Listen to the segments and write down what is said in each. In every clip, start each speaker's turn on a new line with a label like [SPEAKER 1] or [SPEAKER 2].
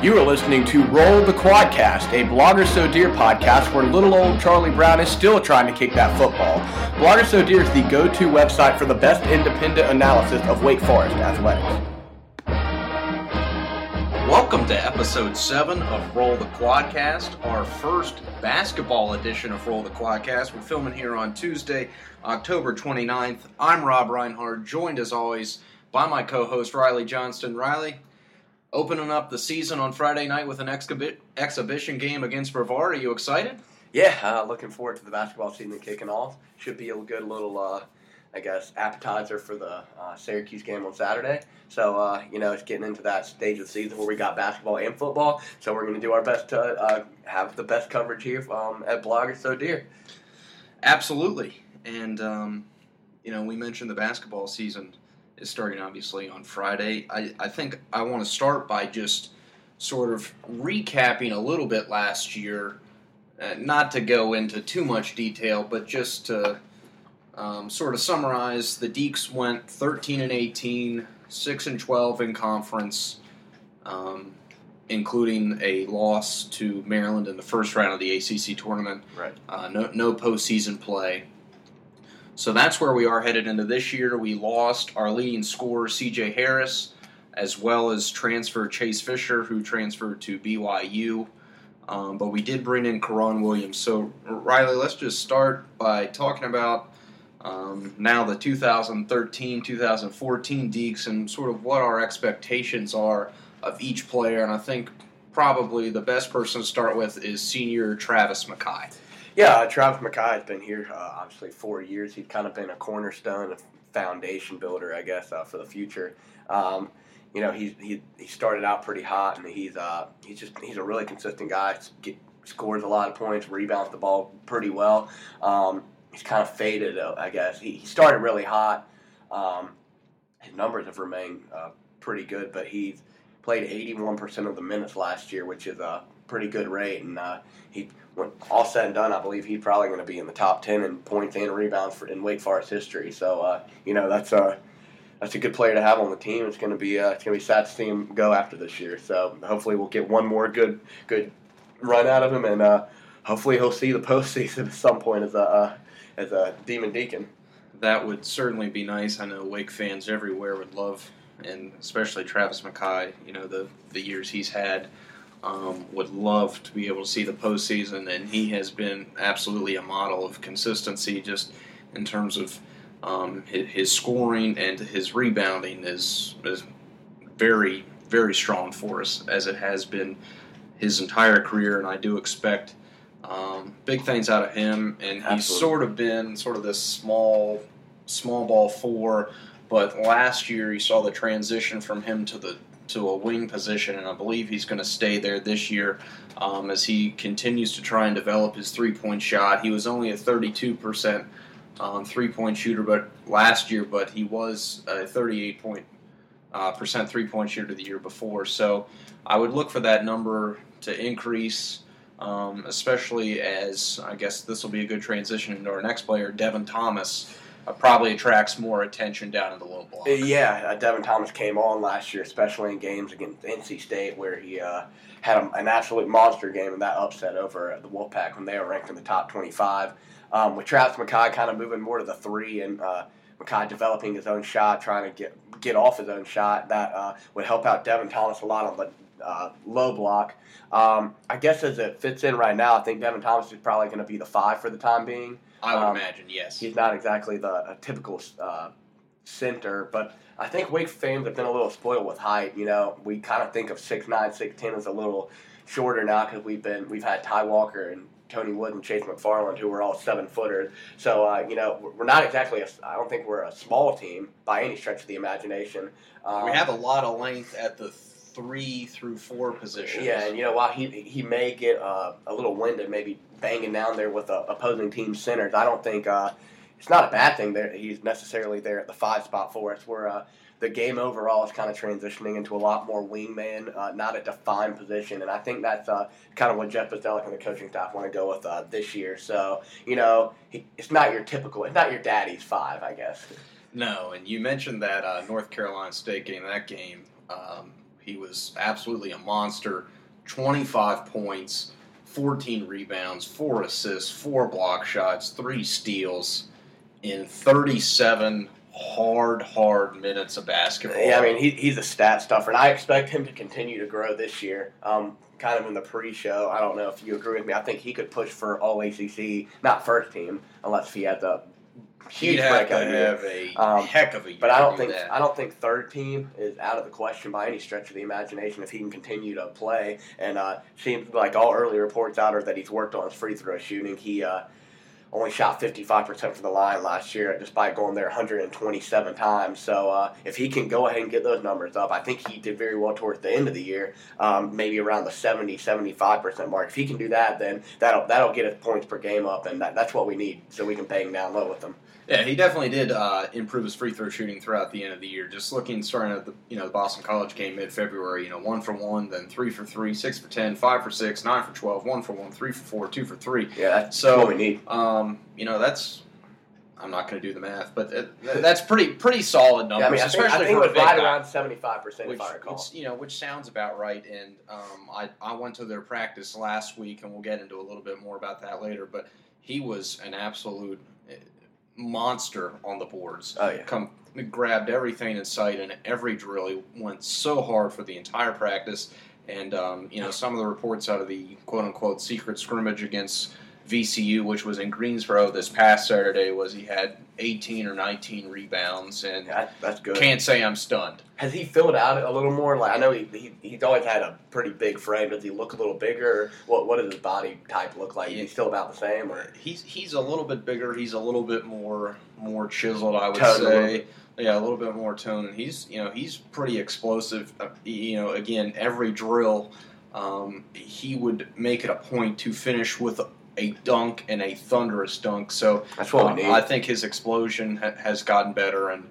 [SPEAKER 1] You are listening to Roll the Quadcast, a Blogger So Dear podcast where little old Charlie Brown is still trying to kick that football. Blogger So Dear is the go-to website for the best independent analysis of Wake Forest athletics.
[SPEAKER 2] Welcome to episode 7 of Roll the Quadcast, our first basketball edition of Roll the Quadcast. We're filming here on Tuesday, October 29th. I'm Rob Reinhardt, joined as always by my co-host Riley Johnston. Riley, opening up the season on Friday night with an exhibition game against Brevard. Are you excited?
[SPEAKER 3] Yeah, looking forward to the basketball season kicking off. Should be a good little, appetizer for the Syracuse game on Saturday. So, it's getting into that stage of the season where we got basketball and football. So we're going to do our best to have the best coverage here at Blogger So Dear.
[SPEAKER 2] Absolutely. And, we mentioned the basketball season is starting obviously on Friday. I think I want to start by just sort of recapping a little bit last year, not to go into too much detail, but just to sort of summarize. The Deacs went 13-18, 6-12 in conference, including a loss to Maryland in the first round of the ACC tournament.
[SPEAKER 3] Right.
[SPEAKER 2] No postseason play. So that's where we are headed into this year. We lost our leading scorer, C.J. Harris, as well as transfer Chase Fisher, who transferred to BYU. But we did bring in Karan Williams. So, Riley, let's just start by talking about now the 2013-2014 Deacs and sort of what our expectations are of each player. And I think probably the best person to start with is senior Travis McKay.
[SPEAKER 3] Yeah, Travis McKay has been here, obviously, 4 years. He's kind of been a cornerstone, a foundation builder, I guess, for the future. He started out pretty hot, and he's a really consistent guy. Scores a lot of points, rebounds the ball pretty well. He's kind of faded, I guess. He started really hot. His numbers have remained pretty good, but he's played 81% of the minutes last year, which is a pretty good rate, and when all said and done, I believe he's probably going to be in the top 10 in points and rebounds in Wake Forest history. So, that's a good player to have on the team. It's going to be sad to see him go after this year. So hopefully we'll get one more good run out of him, and hopefully he'll see the postseason at some point as a Demon Deacon.
[SPEAKER 2] That would certainly be nice. I know Wake fans everywhere would love, and especially Travis McKay. The years he's had. Would love to be able to see the postseason, and he has been absolutely a model of consistency just in terms of his scoring and his rebounding is very, very strong for us, as it has been his entire career, and I do expect big things out of him, and he's sort of been this small ball four, but last year you saw the transition from him to a wing position, and I believe he's going to stay there this year as he continues to try and develop his three-point shot. He was only a 32% three-point shooter last year, but he was a 38% three-point shooter the year before. So I would look for that number to increase, especially as I guess this will be a good transition into our next player, Devin Thomas. Probably attracts more attention down in the low block.
[SPEAKER 3] Yeah, Devin Thomas came on last year, especially in games against NC State, where he had an absolute monster game, and that upset over the Wolfpack when they were ranked in the top 25. With Travis McKay kind of moving more to the three, and McKay developing his own shot, trying to get off his own shot, that would help out Devin Thomas a lot on the low block. I guess as it fits in right now, I think Devin Thomas is probably going to be the 5 for the time being.
[SPEAKER 2] I would imagine, yes.
[SPEAKER 3] He's not exactly a typical center, but I think Wake fans have been a little spoiled with height. We kind of think of 6'9", 6'10" as a little shorter now because we've had Ty Walker and Tony Wood and Chase McFarland, who were all 7-footers. So, we're not exactly I don't think we're a small team by any stretch of the imagination.
[SPEAKER 2] We have a lot of length at the 3 through 4 positions.
[SPEAKER 3] Yeah, and while he may get a little winded, maybe banging down there with opposing team centers, I don't think it's not a bad thing that he's necessarily there at the 5 spot for us. Where the game overall is kind of transitioning into a lot more wingman, not a defined position, and I think that's kind of what Jeff Bzdelik and the coaching staff want to go with this year. So it's not your daddy's 5, I guess.
[SPEAKER 2] No, and you mentioned that North Carolina State game. That game, He was absolutely a monster. 25 points, 14 rebounds, 4 assists, 4 block shots, 3 steals in 37 hard minutes of basketball.
[SPEAKER 3] Yeah, I mean, he's a stat stuffer, and I expect him to continue to grow this year. Kind of in the pre-show, I don't know if you agree with me. I think he could push for all ACC, not first team, unless he had the huge
[SPEAKER 2] He'd have to
[SPEAKER 3] breakout year.
[SPEAKER 2] have a heck of a year.
[SPEAKER 3] But I
[SPEAKER 2] that.
[SPEAKER 3] don't think third team is out of the question by any stretch of the imagination if he can continue to play. And seems like all early reports out are that he's worked on his free throw shooting. He only shot 55% from the line last year, despite going there 127 times. So if he can go ahead and get those numbers up, I think he did very well towards the end of the year, maybe around the 70-75% mark. If he can do that, then that'll get his points per game up, and that's what we need so we can pay him down low with them.
[SPEAKER 2] Yeah, he definitely did improve his free throw shooting throughout the end of the year. Just starting at the Boston College game mid-February, 1 for 1, then 3 for 3, 6 for 10, 5 for 6, 9 for 12, 1 for 1, 3 for 4, 2 for 3.
[SPEAKER 3] Yeah, that's what we need.
[SPEAKER 2] That's I'm not going to do the math, but that's pretty solid numbers,
[SPEAKER 3] yeah, I mean,
[SPEAKER 2] especially
[SPEAKER 3] I think
[SPEAKER 2] for
[SPEAKER 3] it
[SPEAKER 2] a
[SPEAKER 3] was
[SPEAKER 2] big
[SPEAKER 3] right
[SPEAKER 2] guy.
[SPEAKER 3] around 75%, if I recall.
[SPEAKER 2] Which sounds about right. And I went to their practice last week, and we'll get into a little bit more about that later. But he was an absolute monster on the boards.
[SPEAKER 3] Oh yeah,
[SPEAKER 2] grabbed everything in sight in every drill. He went so hard for the entire practice. And some of the reports out of the quote unquote secret scrimmage against VCU, which was in Greensboro this past Saturday, was he had 18 or 19 rebounds, and
[SPEAKER 3] that's good.
[SPEAKER 2] Can't say I'm stunned.
[SPEAKER 3] Has he filled out a little more? Like I know he's always had a pretty big frame. Does he look a little bigger? What does his body type look like? Is he still about the same? Or
[SPEAKER 2] he's a little bit bigger. He's a little bit more chiseled, I would
[SPEAKER 3] toned
[SPEAKER 2] say. Yeah, a little bit more toned. He's pretty explosive. Again, every drill, he would make it a point to finish with a dunk and a thunderous dunk. So
[SPEAKER 3] that's what we need.
[SPEAKER 2] I think his explosion has gotten better, and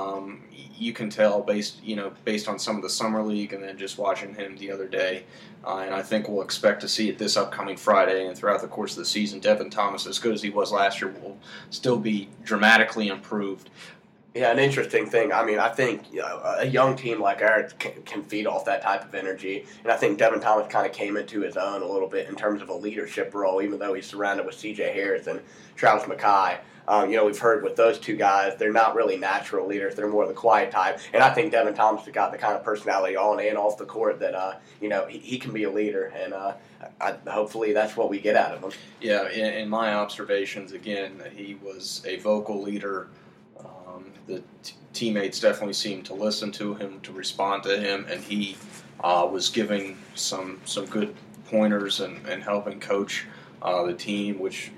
[SPEAKER 2] you can tell based on some of the summer league and then just watching him the other day. And I think we'll expect to see it this upcoming Friday and throughout the course of the season. Devin Thomas, as good as he was last year, will still be dramatically improved.
[SPEAKER 3] Yeah, an interesting thing. I mean, I think a young team like ours can feed off that type of energy, and I think Devin Thomas kind of came into his own a little bit in terms of a leadership role, even though he's surrounded with C.J. Harris and Travis McKay. We've heard with those two guys, they're not really natural leaders. They're more the quiet type, and I think Devin Thomas has got the kind of personality on and off the court that he can be a leader, and hopefully that's what we get out of him.
[SPEAKER 2] Yeah, in my observations, again, he was a vocal leader. The teammates definitely seemed to listen to him, to respond to him, and he was giving some good pointers and helping coach the team, which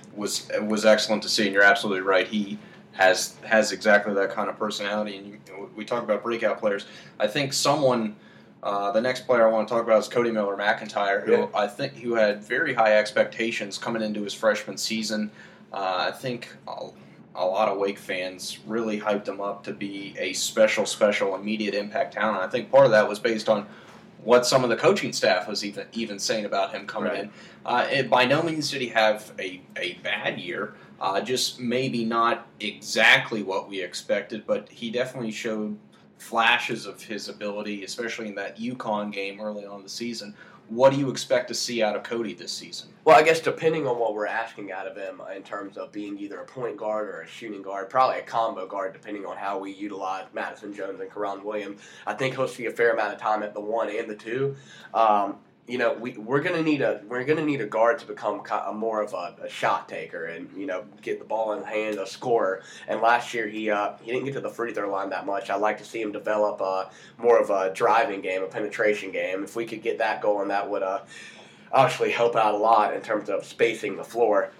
[SPEAKER 2] was excellent to see. And you're absolutely right; he has exactly that kind of personality. And we talk about breakout players. I think the next player I want to talk about is Cody Miller-McIntyre, who had very high expectations coming into his freshman season. I think a lot of Wake fans really hyped him up to be a special immediate impact talent. I think part of that was based on what some of the coaching staff was even saying about him coming in. By no means did he have a bad year, just maybe not exactly what we expected, but he definitely showed flashes of his ability, especially in that UConn game early on in the season. What do you expect to see out of Cody this season?
[SPEAKER 3] Well, I guess depending on what we're asking out of him in terms of being either a point guard or a shooting guard, probably a combo guard, depending on how we utilize Madison Jones and Karan Williams, I think he'll see a fair amount of time at the 1 and the 2. We're gonna need a guard to become more of a shot taker and get the ball in hand, a scorer. And last year he didn't get to the free throw line that much. I'd like to see him develop more of a driving game, a penetration game. If we could get that going, that would actually help out a lot in terms of spacing the floor.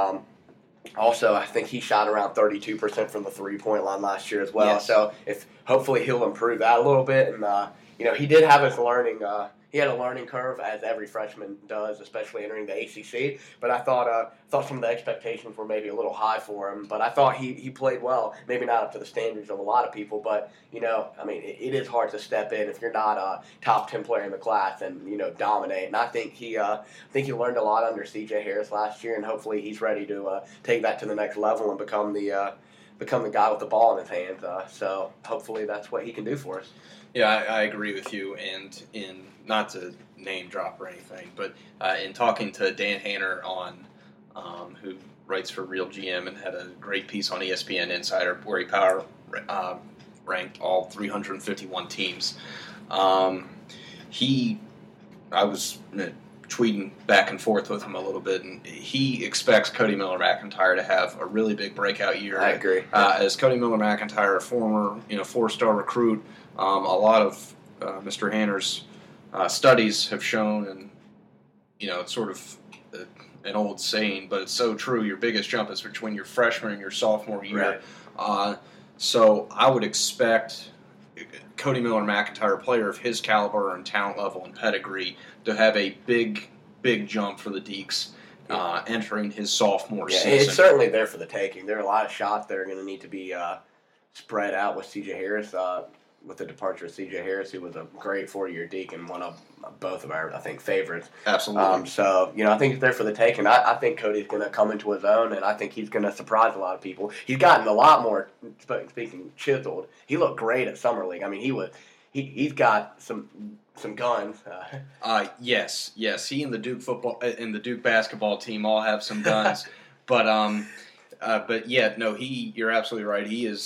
[SPEAKER 3] Also, I think he shot around 32% from the 3-point line last year as well.
[SPEAKER 2] Yes.
[SPEAKER 3] So hopefully he'll improve that a little bit. And he did have his learning. He had a learning curve, as every freshman does, especially entering the ACC. But I thought some of the expectations were maybe a little high for him. But I thought he played well. Maybe not up to the standards of a lot of people, but it is hard to step in if you're not a top 10 player in the class and dominate. And I think he learned a lot under C.J. Harris last year, and hopefully he's ready to take that to the next level and become the become the guy with the ball in his hands. So hopefully that's what he can do for us.
[SPEAKER 2] Yeah, I agree with you. And in not to name drop or anything, but in talking to Dan Hanner who writes for Real GM and had a great piece on ESPN Insider where he ranked all 351 teams. I was tweeting back and forth with him a little bit, and he expects Cody Miller-McIntyre to have a really big breakout year.
[SPEAKER 3] I agree.
[SPEAKER 2] As Cody Miller-McIntyre, a former 4-star recruit, a lot of Mr. Hanner's studies have shown, and it's sort of an old saying, but it's so true. Your biggest jump is between your freshman and your sophomore year.
[SPEAKER 3] Right.
[SPEAKER 2] So I would expect Cody Miller-McIntyre, a player of his caliber and talent level and pedigree, to have a big jump for the Deacs entering his sophomore season.
[SPEAKER 3] It's certainly there for the taking. There are a lot of shots that are going to need to be spread out with C.J. Harris. With the departure of C.J. Harris, who was a great 4-year Deac and one of both of our, I think, favorites.
[SPEAKER 2] Absolutely.
[SPEAKER 3] So, I think it's there for the taking. I think Cody's going to come into his own, and I think he's going to surprise a lot of people. He's gotten a lot more, speaking chiseled. He looked great at Summer League. I mean, he's got some guns.
[SPEAKER 2] Yes. He and the Duke basketball team all have some guns. But yeah, no, you're absolutely right.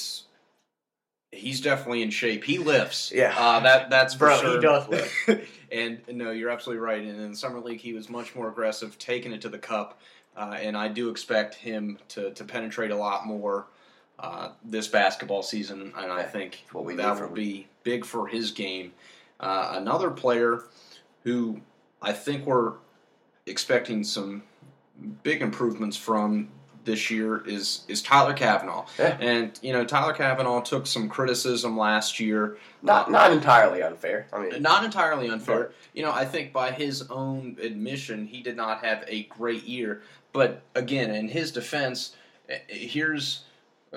[SPEAKER 2] He's definitely in shape. He lifts.
[SPEAKER 3] Yeah.
[SPEAKER 2] That's for sure.
[SPEAKER 3] He does lift.
[SPEAKER 2] And no, you're absolutely right. And in the Summer League, he was much more aggressive, taking it to the cup. And I do expect him to penetrate a lot more this basketball season. And I think that will be big for his game. Another player who I think we're expecting some big improvements from this year is Tyler Cavanaugh.
[SPEAKER 3] Yeah.
[SPEAKER 2] And, Tyler Cavanaugh took some criticism last year.
[SPEAKER 3] Not entirely unfair.
[SPEAKER 2] Not entirely unfair. I think by his own admission, he did not have a great year. But, again, in his defense, here's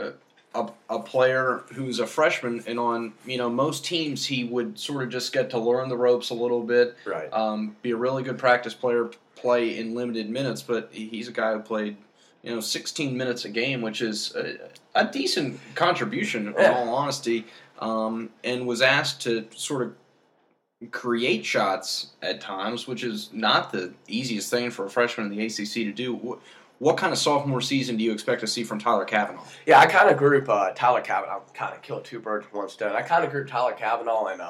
[SPEAKER 2] a player who's a freshman, and on, most teams he would sort of just get to learn the ropes a little bit.
[SPEAKER 3] Right.
[SPEAKER 2] Be a really good practice player, play in limited minutes, but he's a guy who played 16 minutes a game, which is a decent contribution, in all honesty, and was asked to sort of create shots at times, which is not the easiest thing for a freshman in the ACC to do. What kind of sophomore season do you expect to see from Tyler Cavanaugh?
[SPEAKER 3] Yeah, I kind of group Tyler Cavanaugh. I kind of killed two birds with one stone. I kind of group Tyler Cavanaugh and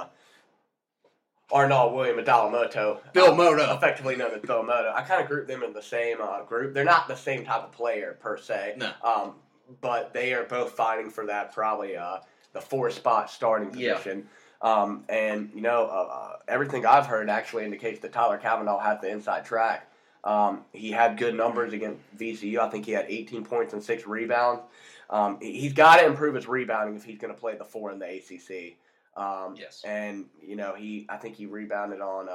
[SPEAKER 3] Arnaud William Adalamoto.
[SPEAKER 2] Bill Moto.
[SPEAKER 3] Effectively known as Bill Moto. I kind of group them in the same group. They're not the same type of player, per se.
[SPEAKER 2] No.
[SPEAKER 3] But they are both fighting for that, probably the 4-spot starting position. Yeah. Everything I've heard actually indicates that Tyler Cavanaugh has the inside track. He had good numbers against VCU. I think he had 18 points and 6 rebounds. He's got to improve his rebounding if he's going to play the 4 in the ACC.
[SPEAKER 2] Yes.
[SPEAKER 3] And, I think he rebounded on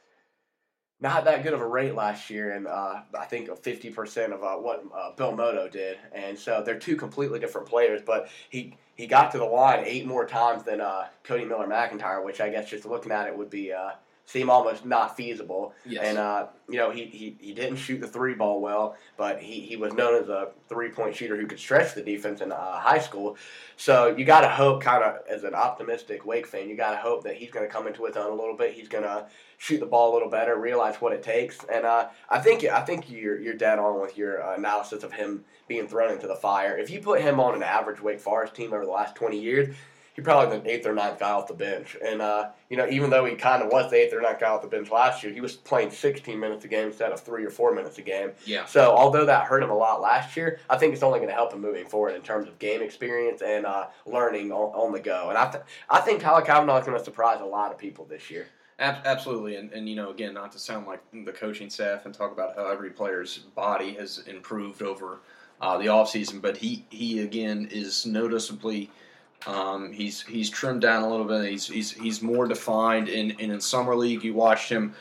[SPEAKER 3] not that good of a rate last year, and I think 50% of what Bill Moto did. And so they're two completely different players, but he got to the line 8 more times than Cody Miller-McIntyre, which I guess just looking at it would be seem almost not feasible.
[SPEAKER 2] Yes.
[SPEAKER 3] And, he didn't shoot the 3 ball well, but he was known as a 3-point shooter who could stretch the defense in high school. So you got to hope, kind of as an optimistic Wake fan, you got to hope that he's going to come into his own a little bit. He's going to shoot the ball a little better, realize what it takes. And I think you're dead on with your analysis of him being thrown into the fire. If you put him on an average Wake Forest team over the last 20 years, he's probably the 8th or 9th guy off the bench. And, even though he kind of was the 8th or 9th guy off the bench last year, he was playing 16 minutes a game instead of 3 or 4 minutes a game.
[SPEAKER 2] Yeah.
[SPEAKER 3] So, although that hurt him a lot last year, I think it's only going to help him moving forward in terms of game experience and learning on the go. And I think Tyler Cavanaugh is going to surprise a lot of people this year.
[SPEAKER 2] Absolutely. And again, not to sound like the coaching staff and talk about how every player's body has improved over the offseason, but he again is noticeably he's trimmed down a little bit. He's more defined. In Summer League, you watched him.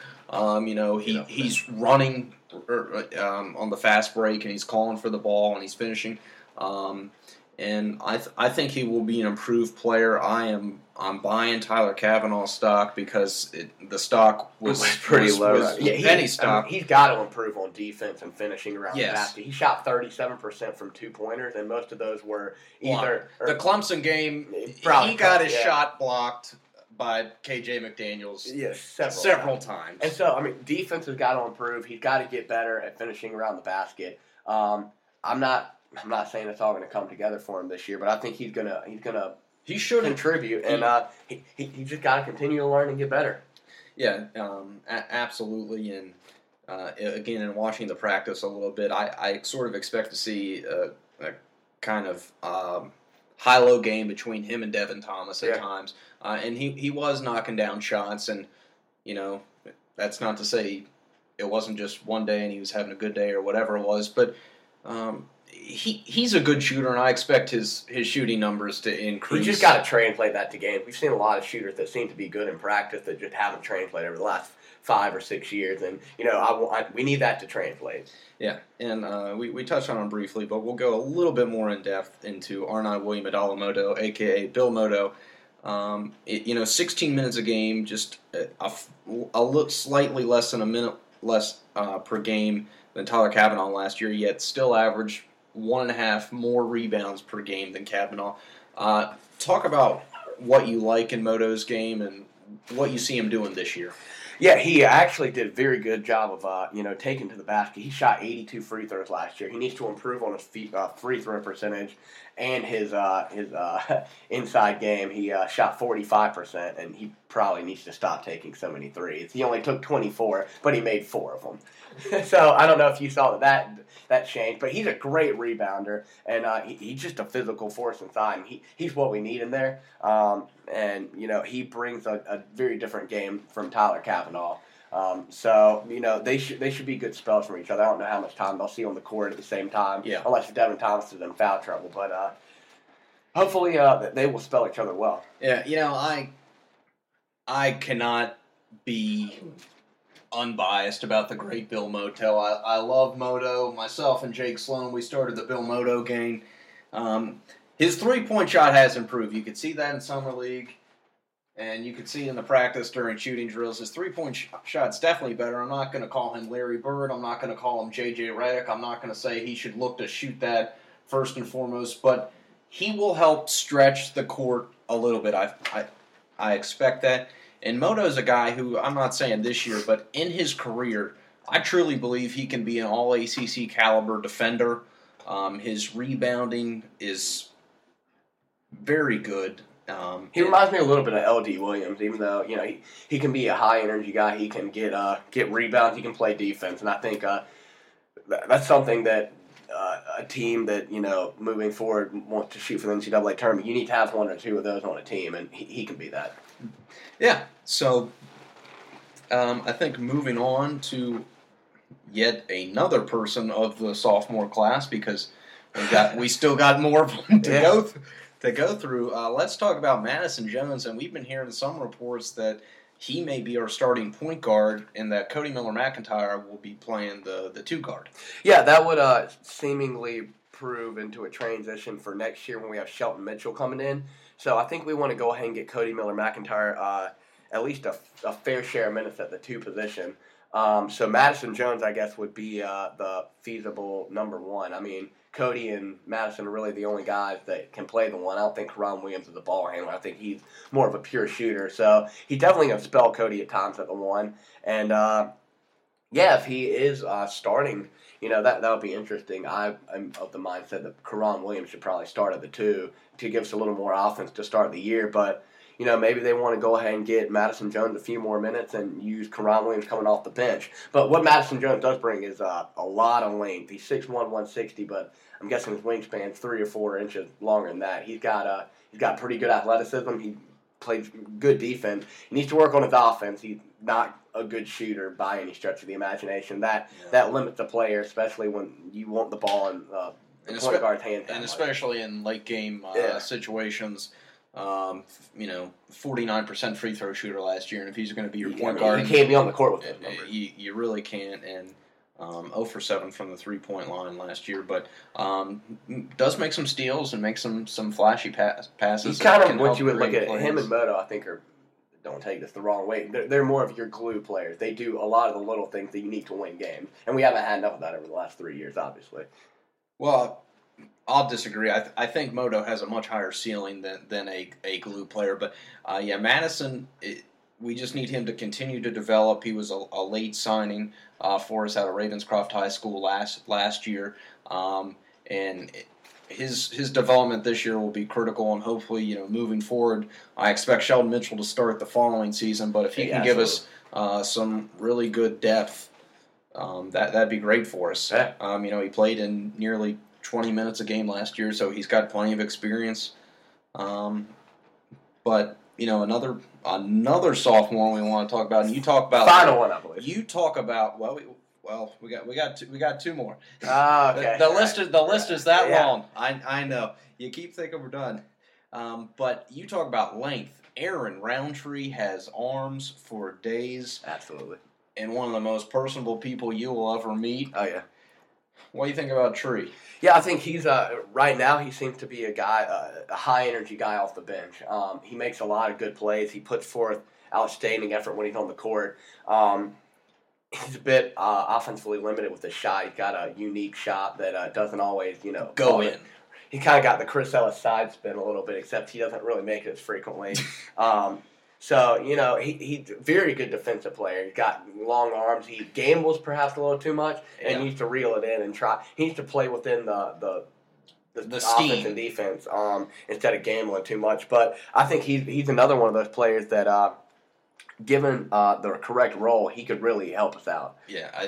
[SPEAKER 2] He's running on the fast break, and he's calling for the ball, and he's finishing. and I think he will be an improved player. I'm buying Tyler Cavanaugh stock because the stock was
[SPEAKER 3] pretty low.
[SPEAKER 2] Was penny stock.
[SPEAKER 3] He's got to improve on defense and finishing around the
[SPEAKER 2] Yes.
[SPEAKER 3] basket. He shot 37% from 2-pointers, and most of those were either
[SPEAKER 2] the Clemson game.
[SPEAKER 3] Probably
[SPEAKER 2] He got his
[SPEAKER 3] yeah.
[SPEAKER 2] shot blocked by KJ McDaniels several times.
[SPEAKER 3] And so, I mean, defense has got to improve. He's got to get better at finishing around the basket. I'm not saying it's all going to come together for him this year, but I think he's gonna
[SPEAKER 2] He should
[SPEAKER 3] contribute, and he just got to continue to learn and get better.
[SPEAKER 2] Yeah, absolutely. And again, in watching the practice a little bit, I sort of expect to see a kind of high-low game between him and Devin Thomas at times. And he was knocking down shots, and that's not to say it wasn't just one day and he was having a good day or whatever it was, but he's a good shooter, and I expect his shooting numbers to increase.
[SPEAKER 3] You just got to translate that to games. We've seen a lot of shooters that seem to be good in practice that just haven't translated over the last 5 or 6 years, and we need that to translate.
[SPEAKER 2] Yeah, and we touched on him briefly, but we'll go a little bit more in depth into Arnaud William Adalamoto, aka Bill Moto. 16 minutes a game, just slightly less than a minute less per game than Tyler Cavanaugh last year, yet still averaged 1.5 more rebounds per game than Cavanaugh. Talk about what you like in Moto's game and what you see him doing this year.
[SPEAKER 3] Yeah, he actually did a very good job of taking to the basket. He shot 82 free throws last year. He needs to improve on his free throw percentage and his inside game. He shot 45%, and he probably needs to stop taking so many threes. He only took 24, but he made 4 of them. So I don't know if you saw that change, but he's a great rebounder, and he's just a physical force inside, and he's what we need in there. And he brings a very different game from Tyler Cavanaugh. So they should be good spells from each other. I don't know how much time they'll see on the court at the same time, unless Devin Thomas is in foul trouble. But hopefully they will spell each other well.
[SPEAKER 2] Yeah, I cannot be unbiased about the great Bill Moto. I love Moto. Myself and Jake Sloan, we started the Bill Moto gang. His three-point shot has improved. You could see that in Summer League, and you could see in the practice during shooting drills. His three-point shot's definitely better. I'm not going to call him Larry Bird. I'm not going to call him J.J. Redick. I'm not going to say he should look to shoot that first and foremost, but he will help stretch the court a little bit. I expect that. And Moto's a guy who, I'm not saying this year, but in his career, I truly believe he can be an all-ACC caliber defender. His rebounding is very good.
[SPEAKER 3] He reminds me a little bit of L.D. Williams, even though he can be a high-energy guy. He can get rebounds. He can play defense, and I think that's something that a team that moving forward wants to shoot for the NCAA tournament. You need to have 1 or 2 of those on a team, and he can be that.
[SPEAKER 2] Yeah, so I think moving on to yet another person of the sophomore class, because we still got more of them to go through. Let's talk about Madison Jones, and we've been hearing some reports that he may be our starting point guard, and that Cody Miller-McIntyre will be playing the 2 guard.
[SPEAKER 3] Yeah, that would seemingly prove into a transition for next year when we have Shelton Mitchell coming in. So I think we want to go ahead and get Cody Miller-McIntyre at least a fair share of minutes at the 2 position. So Madison Jones, I guess, would be the feasible number 1. I mean, Cody and Madison are really the only guys that can play the 1. I don't think Karan Williams is a ball handler. I think he's more of a pure shooter. So he's definitely going to spell Cody at times at the 1. And, if he is starting, that would be interesting. I'm of the mindset that Karan Williams should probably start at the 2 to give us a little more offense to start the year. But, maybe they want to go ahead and get Madison Jones a few more minutes and use Karan Williams coming off the bench. But what Madison Jones does bring is a lot of length. He's 6'1", 160, but I'm guessing his wingspan's 3 or 4 inches longer than that. He's got pretty good athleticism. He plays good defense. He needs to work on his offense. He's not a good shooter by any stretch of the imagination. That limits a player, especially when you want the ball in the point guard's hand.
[SPEAKER 2] And especially in late game situations. 49% free throw shooter last year, and if he's going to be your point guard,
[SPEAKER 3] you can't be on the court with those numbers.
[SPEAKER 2] You really can't. And 0 for 7 from the 3-point line last year, but does make some steals and make some flashy passes.
[SPEAKER 3] He's kind of what you would look at. Him and Moto, I think, don't take this the wrong way. They're more of your glue players. They do a lot of the little things that you need to win games, and we haven't had enough of that over the last 3 years, obviously.
[SPEAKER 2] Well, I'll disagree. I think Moto has a much higher ceiling than a glue player, but Madison. We just need him to continue to develop. He was a late signing for us out of Ravenscroft High School last year, and his development this year will be critical. And hopefully, moving forward, I expect Sheldon Mitchell to start the following season. But if he can give us some really good depth, that'd be great for us.
[SPEAKER 3] Yeah.
[SPEAKER 2] He played in nearly 20 minutes a game last year, so he's got plenty of experience. But another sophomore we want to talk about, and you talk about
[SPEAKER 3] final one, I believe.
[SPEAKER 2] You talk about we got two more.
[SPEAKER 3] Okay.
[SPEAKER 2] The list is that long. I know. You keep thinking we're done, but you talk about length. Aaron Roundtree has arms for days.
[SPEAKER 3] Absolutely.
[SPEAKER 2] And one of the most personable people you will ever meet.
[SPEAKER 3] Oh yeah.
[SPEAKER 2] What do you think about Tree?
[SPEAKER 3] Yeah, I think he's right now. He seems to be a guy, a high energy guy off the bench. He makes a lot of good plays. He puts forth outstanding effort when he's on the court. He's a bit offensively limited with his shot. He's got a unique shot that doesn't always,
[SPEAKER 2] go in.
[SPEAKER 3] He kind of got the Chris Ellis side spin a little bit, except he doesn't really make it as frequently. So, he's a very good defensive player. He's got long arms. He gambles perhaps a little too much and needs to reel it in and try. He needs to play within the offense and defense instead of gambling too much. But I think he's another one of those players that, given the correct role, he could really help us out.
[SPEAKER 2] Yeah,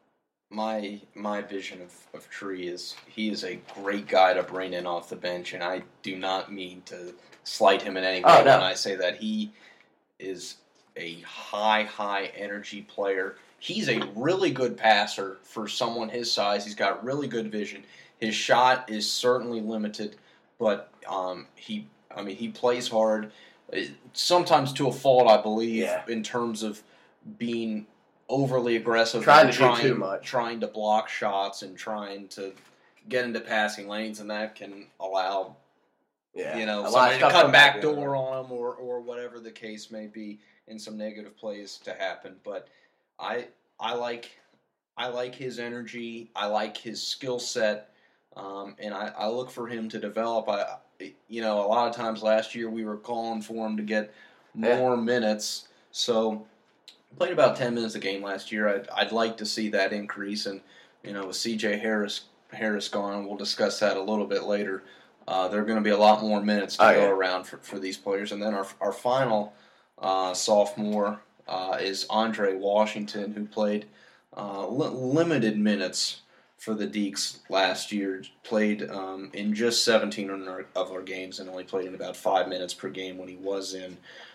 [SPEAKER 2] my vision of Tree is he is a great guy to bring in off the bench, and I do not mean to slight him in any way when I say that. He is a high energy player. He's a really good passer for someone his size. He's got really good vision. His shot is certainly limited, but he plays hard. Sometimes to a fault, I believe, in terms of being overly aggressive,
[SPEAKER 3] trying do too much,
[SPEAKER 2] trying to block shots and trying to get into passing lanes, and that can allow somebody to cut back door on him or whatever the case may be, and some negative plays to happen. But I like his energy. I like his skill set, and I look for him to develop. A lot of times last year we were calling for him to get more minutes. So he played about 10 minutes a game last year. I'd like to see that increase, and with C.J. Harris gone, we'll discuss that a little bit later. There are going to be a lot more minutes to go around for these players. And then our final sophomore is Andre Washington, who played limited minutes for the Deacs last year. Played in just 17 of our games and only played in about 5 minutes per game when he was in.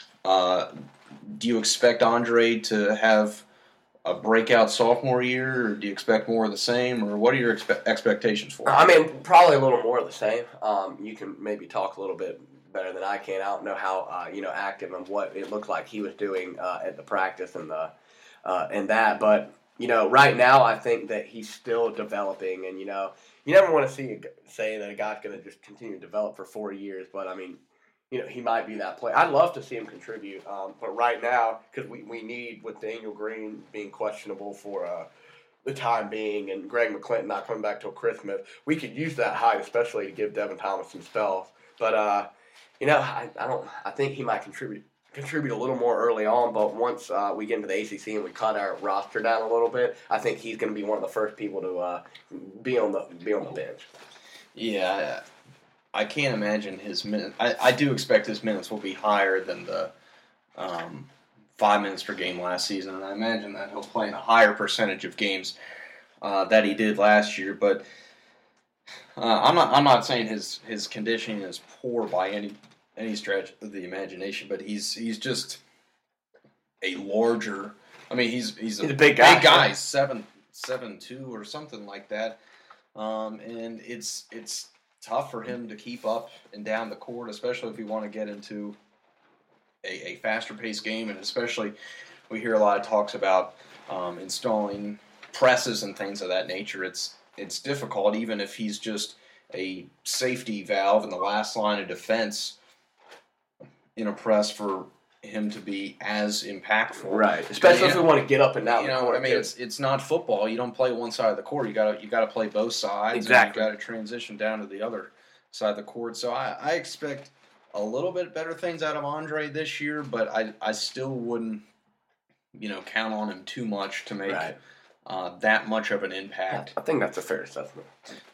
[SPEAKER 2] Do you expect Andre to have a breakout sophomore year, or do you expect more of the same, or what are your expectations for him?
[SPEAKER 3] Probably a little more of the same. You can maybe talk a little bit better than I can. I don't know how active and what it looked like he was doing at the practice and that, but right now I think that he's still developing, and you never want to say that a guy's going to just continue to develop for 4 years, but he might be that player. I'd love to see him contribute, but right now, because we need, with Daniel Green being questionable for the time being and Greg McClinton not coming back till Christmas, we could use that height, especially to give Devin Thomas some spells. But I think he might contribute a little more early on. But once we get into the ACC and we cut our roster down a little bit, I think he's going to be one of the first people to be on the bench.
[SPEAKER 2] Yeah. I can't imagine his minutes. I do expect his minutes will be higher than the 5 minutes per game last season, and I imagine that he'll play in a higher percentage of games that he did last year. But I'm not saying his conditioning is poor by any stretch of the imagination, but he's just a larger. He's a big guy. Big guy, 7'2" or something like that, and it's tough for him to keep up and down the court, especially if you want to get into a faster paced game, and especially we hear a lot of talks about installing presses and things of that nature, it's difficult, even if he's just a safety valve in the last line of defense in a press, for him to be as impactful.
[SPEAKER 3] Right. Especially if we want to get up and down the court.
[SPEAKER 2] I mean, it's not football. You don't play one side of the court. You gotta play both sides.
[SPEAKER 3] Exactly.
[SPEAKER 2] And you got to transition down to the other side of the court. So I expect a little bit better things out of Andre this year, but I still wouldn't, count on him too much to make that much of an impact.
[SPEAKER 3] I think that's a fair assessment.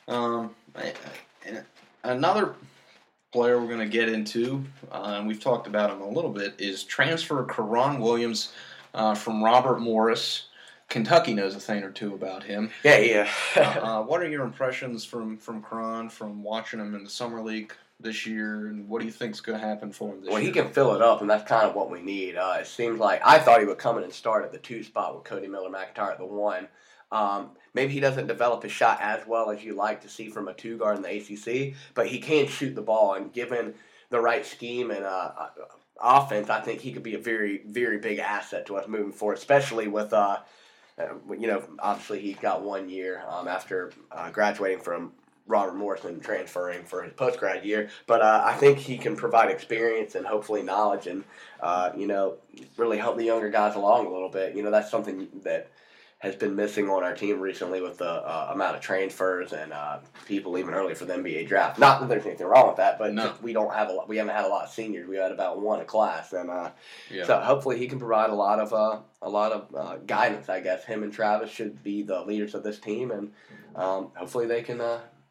[SPEAKER 2] And another player we're going to get into, and we've talked about him a little bit, is transfer Karan Williams from Robert Morris. Kentucky knows a thing or two about him.
[SPEAKER 3] Yeah.
[SPEAKER 2] What are your impressions from Karan, from watching him in the Summer League this year, and what do you think is going to happen for him this year?
[SPEAKER 3] Well, he can fill it up, and that's kind of what we need. It seems like I thought he would come in and start at the 2 spot with Cody Miller-McIntyre at the 1. Maybe he doesn't develop his shot as well as you like to see from a 2 guard in the ACC, but he can shoot the ball, and given the right scheme and offense, I think he could be a very, very big asset to us moving forward, especially with, obviously he's got 1 year after graduating from Robert Morris and transferring for his post-grad year, but I think he can provide experience and hopefully knowledge and, really help the younger guys along a little bit. That's something that has been missing on our team recently with the amount of transfers and people leaving early for the NBA draft. Not that there's anything wrong with that, but we haven't had a lot of seniors. We had about 1 a class, and so hopefully he can provide a lot of guidance. I guess him and Travis should be the leaders of this team, and hopefully they can.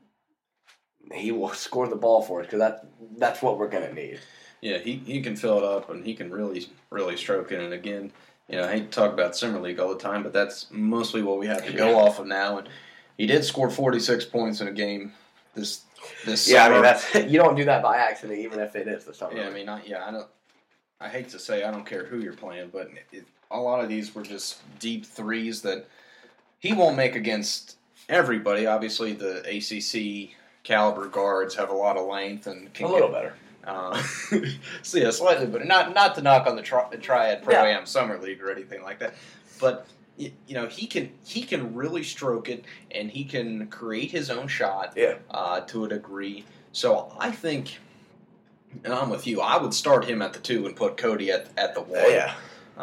[SPEAKER 3] He will score the ball for us, because that's what we're gonna need.
[SPEAKER 2] Yeah, he can fill it up, and he can really, really stroke it. And again, I hate to talk about Summer League all the time, but that's mostly what we have to go off of now. And he did score 46 points in a game this summer.
[SPEAKER 3] I mean, you don't do that by accident, even if it is the summer.
[SPEAKER 2] Yeah, I mean, I hate to say I don't care who you're playing, but a lot of these were just deep threes that he won't make against everybody. Obviously, the ACC caliber guards have a lot of length and can
[SPEAKER 3] a little better.
[SPEAKER 2] So yeah, slightly, but not to knock on the Triad Pro-Am Summer League or anything like that. But he can really stroke it, and he can create his own shot to a degree. So I think, and I'm with you, I would start him at the 2 and put Cody at the 1.
[SPEAKER 3] Yeah.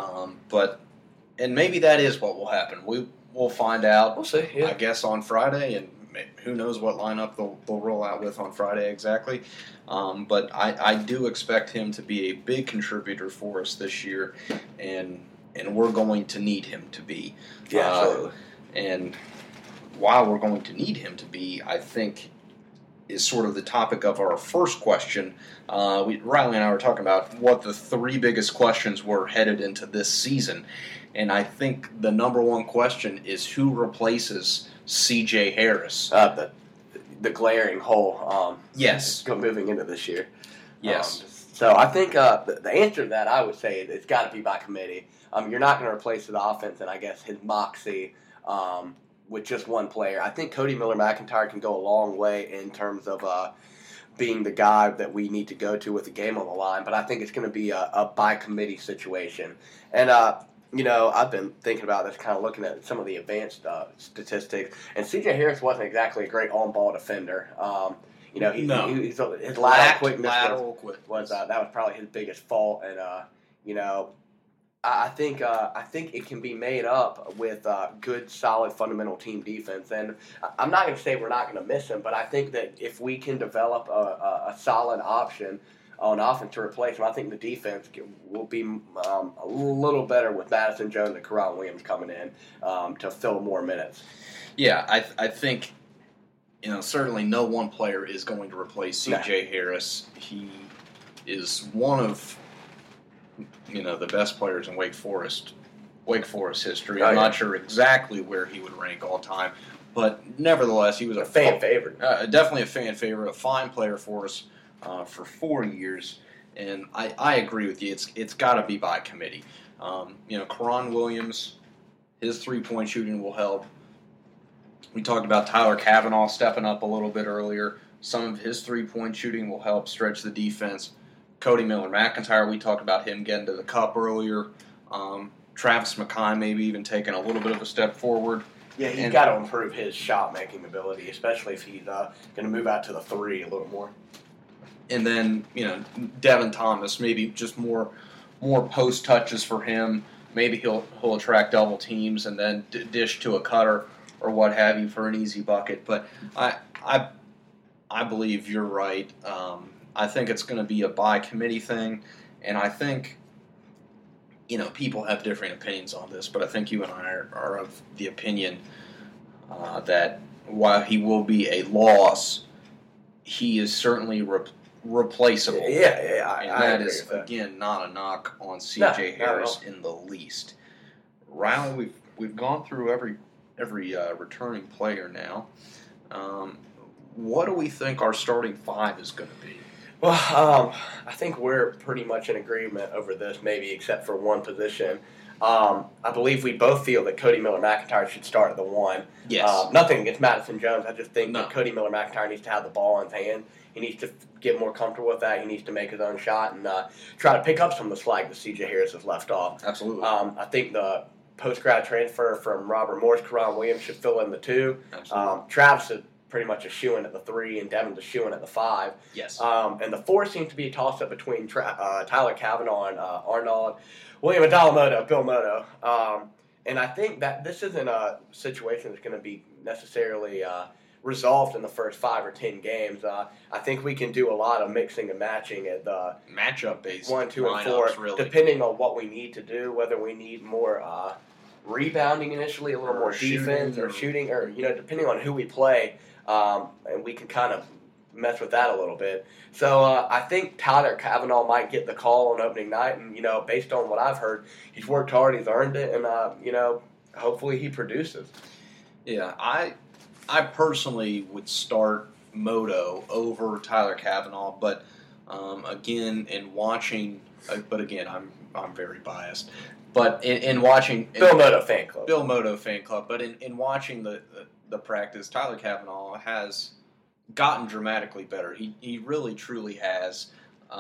[SPEAKER 2] And maybe that is what will happen. We'll find out.
[SPEAKER 3] We'll see. Yeah.
[SPEAKER 2] I guess on Friday, and who knows what lineup they'll roll out with on Friday exactly. But I do expect him to be a big contributor for us this year, and we're going to need him to be.
[SPEAKER 3] Yeah, absolutely.
[SPEAKER 2] And while we're going to need him to be, I think, is sort of the topic of our first question. Riley and I were talking about what the 3 biggest questions were headed into this season, and I think the number 1 question is who replaces C.J. Harris.
[SPEAKER 3] The glaring hole.
[SPEAKER 2] Yes.
[SPEAKER 3] Moving into this year.
[SPEAKER 2] Yes.
[SPEAKER 3] So I think the answer to that, I would say, it's got to be by committee. You're not going to replace the offense and I guess his moxie with just one player. I think Cody Miller-McIntyre can go a long way in terms of being the guy that we need to go to with the game on the line, but I think it's going to be a by committee situation. And I've been thinking about this, kind of looking at some of the advanced statistics, and C.J. Harris wasn't exactly a great on-ball defender. His lateral quickness was that was probably his biggest fault, and I think it can be made up with good, solid, fundamental team defense. And I'm not going to say we're not going to miss him, but I think that if we can develop a solid option on offense to replace him, I think the defense will be a little better with Madison Jones and Karan Williams coming in to fill more minutes.
[SPEAKER 2] Yeah, I think certainly no one player is going to replace C.J. Harris. He is one of the best players in Wake Forest history. I'm not sure exactly where he would rank all time, but nevertheless, he was a
[SPEAKER 3] fan favorite.
[SPEAKER 2] Definitely a fan favorite, a fine player for us for 4 years, and I agree with you. It's got to be by committee. Karan Williams, his 3-point shooting will help. We talked about Tyler Cavanaugh stepping up a little bit earlier. Some of his 3-point shooting will help stretch the defense. Cody Miller-McIntyre, we talked about him getting to the cup earlier. Travis McKay maybe even taking a little bit of a step forward.
[SPEAKER 3] Yeah, he's got to improve his shot-making ability, especially if he's going to move out to the 3 a little more.
[SPEAKER 2] And then, Devin Thomas, maybe just more post touches for him. Maybe he'll attract double teams and then dish to a cutter or what have you for an easy bucket. But I believe you're right. I think it's going to be a by committee thing, and I think people have different opinions on this, but I think you and I are of the opinion that while he will be a loss, he is certainly replaceable.
[SPEAKER 3] Yeah,
[SPEAKER 2] and
[SPEAKER 3] I
[SPEAKER 2] that
[SPEAKER 3] agree
[SPEAKER 2] is
[SPEAKER 3] with that.
[SPEAKER 2] Again not a knock on C.J. Harris
[SPEAKER 3] No.
[SPEAKER 2] in the least. Riley, we've gone through every returning player now. What do we think our starting 5 is going to be?
[SPEAKER 3] Well, I think we're pretty much in agreement over this, maybe except for one position. I believe we both feel that Cody Miller-McIntyre should start at the 1.
[SPEAKER 2] Yes.
[SPEAKER 3] Nothing against Madison Jones. I just think that Cody Miller-McIntyre needs to have the ball in his hand. He needs to get more comfortable with that. He needs to make his own shot and try to pick up some of the slack that C.J. Harris has left off.
[SPEAKER 2] Absolutely.
[SPEAKER 3] I think the post-grad transfer from Robert Morris, Karan Williams should fill in the 2.
[SPEAKER 2] Absolutely.
[SPEAKER 3] Travis is pretty much a shoo-in at the 3, and Devin's a shoo-in at the 5.
[SPEAKER 2] Yes.
[SPEAKER 3] And the 4 seems to be a toss-up between Tyler Cavanaugh and Arnold, William Adalamoto, Bill Moto. And I think that this isn't a situation that's going to be necessarily resolved in the first 5 or 10 games. I think we can do a lot of mixing and matching at the
[SPEAKER 2] matchup-based
[SPEAKER 3] 1, 2, and 4,
[SPEAKER 2] really.
[SPEAKER 3] depending on what we need to do, whether we need more rebounding initially, a little more defense, or shooting, or depending on who we play. And we can kind of mess with that a little bit. So I think Tyler Cavanaugh might get the call on opening night, and based on what I've heard, he's worked hard, he's earned it, and hopefully he produces.
[SPEAKER 2] Yeah, I personally would start Moto over Tyler Cavanaugh, but again, in watching, I'm very biased. But in watching
[SPEAKER 3] Bill Moto fan club,
[SPEAKER 2] but in watching the practice, Tyler Cavanaugh has gotten dramatically better. He really truly has,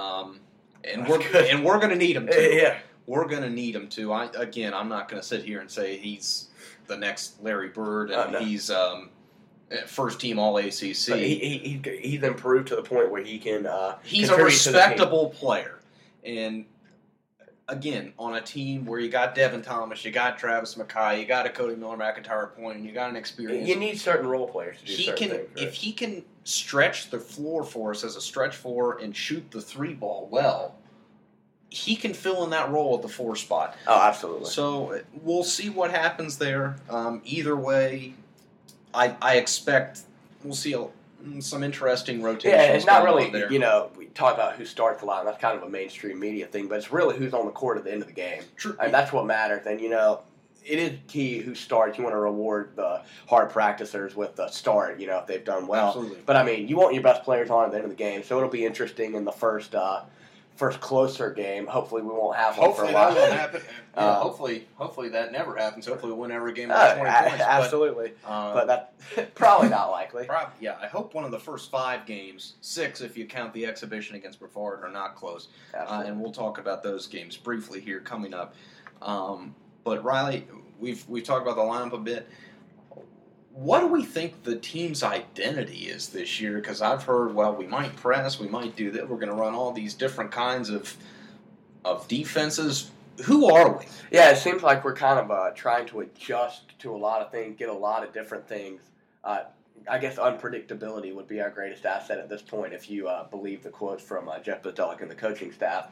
[SPEAKER 2] and we're going to need him to.
[SPEAKER 3] Yeah,
[SPEAKER 2] we're going to need him to. I'm not going to sit here and say he's the next Larry Bird and he's first team All ACC.
[SPEAKER 3] But he's improved to the point where he can.
[SPEAKER 2] He's a respectable player, and again, on a team where you got Devin Thomas, you got Travis McKay, you got a Cody Miller-McIntyre point, and you got an experience.
[SPEAKER 3] You need certain role players to do certain things. Right?
[SPEAKER 2] If he can stretch the floor for us as a stretch 4 and shoot the 3 ball well, he can fill in that role at the 4 spot.
[SPEAKER 3] Oh, absolutely.
[SPEAKER 2] So we'll see what happens there. Either way, I expect we'll see some interesting rotations.
[SPEAKER 3] Yeah, it's not really,
[SPEAKER 2] there.
[SPEAKER 3] We talk about who starts a lot, and that's kind of a mainstream media thing, but it's really who's on the court at the end of the game.
[SPEAKER 2] True.
[SPEAKER 3] And that's what matters. And, it is key who starts. You want to reward the hard practicers with the start, if they've done well.
[SPEAKER 2] Absolutely.
[SPEAKER 3] But, you want your best players on at the end of the game, so it'll be interesting in the first closer game. Hopefully we won't have one for a while.
[SPEAKER 2] Hopefully that won't happen. Hopefully that never happens. Hopefully we win every game by 20 points.
[SPEAKER 3] Absolutely. But that's probably not likely.
[SPEAKER 2] I hope one of the first 5 games, 6 if you count the exhibition against Brevard, are not close. And we'll talk about those games briefly here coming up. But Riley, we've talked about the lineup a bit. What do we think the team's identity is this year? Because I've heard, we might press, we might do that. We're going to run all these different kinds of defenses. Who are we?
[SPEAKER 3] Yeah, it seems like we're kind of trying to adjust to a lot of things, get a lot of different things. I guess unpredictability would be our greatest asset at this point, if you believe the quotes from Jeff Bledsoe and the coaching staff.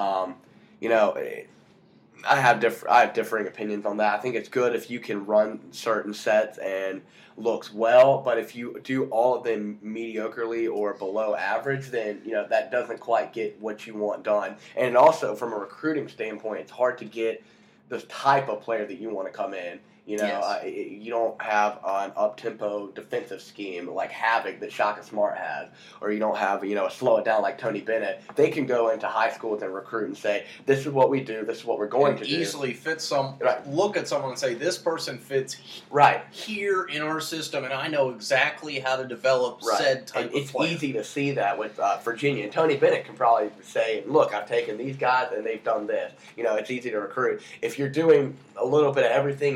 [SPEAKER 3] I have differing opinions on that. I think it's good if you can run certain sets and looks well, but if you do all of them mediocrely or below average, then that doesn't quite get what you want done. And also, from a recruiting standpoint, it's hard to get the type of player that you want to come in.
[SPEAKER 2] Yes.
[SPEAKER 3] You don't have an up-tempo defensive scheme like Havoc that Shaka Smart has, or you don't have, a slow it down like Tony Bennett. They can go into high schools and recruit and say, this is what we do, this is what we're going to do.
[SPEAKER 2] Easily fit look at someone and say, this person fits here in our system, and I know exactly how to develop said type of player.
[SPEAKER 3] It's easy to see that with Virginia. And Tony Bennett can probably say, look, I've taken these guys and they've done this. It's easy to recruit. If you're doing a little bit of everything, you're not doing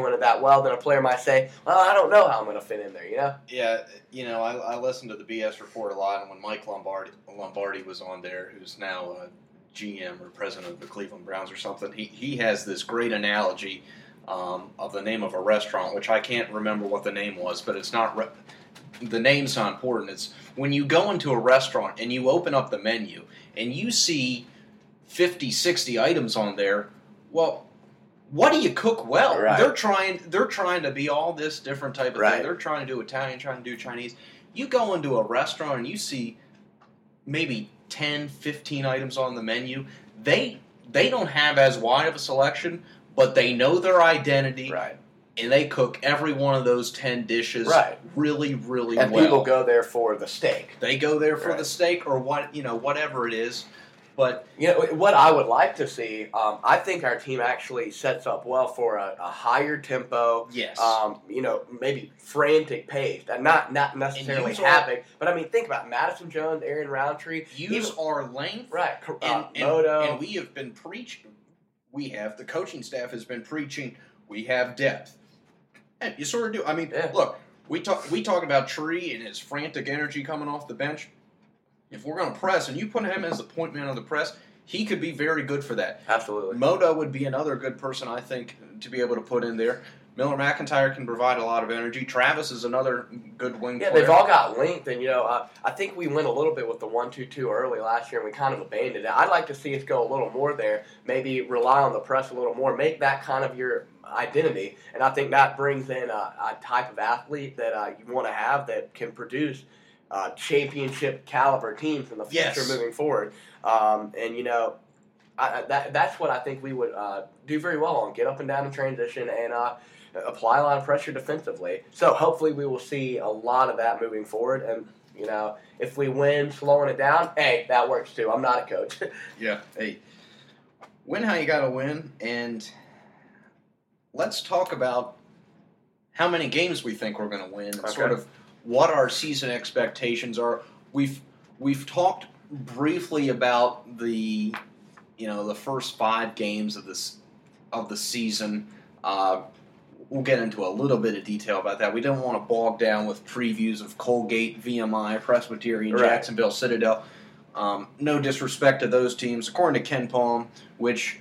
[SPEAKER 3] doing it that well, then a player might say, well, I don't know how I'm going to fit in there, you know?
[SPEAKER 2] Yeah, I listened to the BS report a lot, and when Mike Lombardi was on there, who's now GM or president of the Cleveland Browns or something, he has this great analogy of the name of a restaurant, which I can't remember what the name was, but it's not the name's not important. It's when you go into a restaurant and you open up the menu and you see 50, 60 items on there. Well, what do you cook well?
[SPEAKER 3] Right.
[SPEAKER 2] They're trying to be all this different type of
[SPEAKER 3] Right.
[SPEAKER 2] thing. They're trying to do Italian, trying to do Chinese. You go into a restaurant and you see maybe 10, 15 items on the menu. They don't have as wide of a selection, but they know their identity.
[SPEAKER 3] Right.
[SPEAKER 2] And they cook every one of those 10 dishes
[SPEAKER 3] Right.
[SPEAKER 2] really, really
[SPEAKER 3] And
[SPEAKER 2] well.
[SPEAKER 3] people go there for the steak.
[SPEAKER 2] They go there for
[SPEAKER 3] Right.
[SPEAKER 2] the steak or whatever it is. But
[SPEAKER 3] You know, what I would like to see, I think our team actually sets up well for a higher tempo,
[SPEAKER 2] yes,
[SPEAKER 3] maybe frantic pace, and not necessarily
[SPEAKER 2] use our-
[SPEAKER 3] havoc. But I mean, think about Madison Jones, Aaron Roundtree,
[SPEAKER 2] use our length.
[SPEAKER 3] right?
[SPEAKER 2] And
[SPEAKER 3] Moto,
[SPEAKER 2] we have been preaching. The coaching staff has been preaching. We have depth, and you sort of do. I mean,
[SPEAKER 3] Yeah.
[SPEAKER 2] look, we talk about Tree and his frantic energy coming off the bench. If we're going to press, and you put him as the point man on the press, he could be very good for that.
[SPEAKER 3] absolutely.
[SPEAKER 2] Moto would be another good person, I think, to be able to put in there. Miller McIntyre can provide a lot of energy. Travis is another good wing
[SPEAKER 3] Yeah,
[SPEAKER 2] player.
[SPEAKER 3] they've all got length, and I think we went a little bit with the 1-2-2 early last year, and we kind of abandoned it. I'd like to see us go a little more there, maybe rely on the press a little more, make that kind of your identity, and I think that brings in a type of athlete that you want to have that can produce championship caliber teams in the future
[SPEAKER 2] Yes.
[SPEAKER 3] moving forward. That's what I think we would do very well on. Get up and down in transition and apply a lot of pressure defensively. So hopefully we will see a lot of that moving forward. And, if we win slowing it down, hey, that works too. I'm not a coach.
[SPEAKER 2] Yeah. Hey, win how you got to win, and let's talk about how many games we think we're going to win, and
[SPEAKER 3] Okay.
[SPEAKER 2] sort of what our season expectations are. We've talked briefly about the first 5 games of the season. We'll get into a little bit of detail about that. We don't want to bog down with previews of Colgate, VMI, Presbyterian,
[SPEAKER 3] Right.
[SPEAKER 2] Jacksonville, Citadel. No disrespect to those teams. According to Ken Palm, which,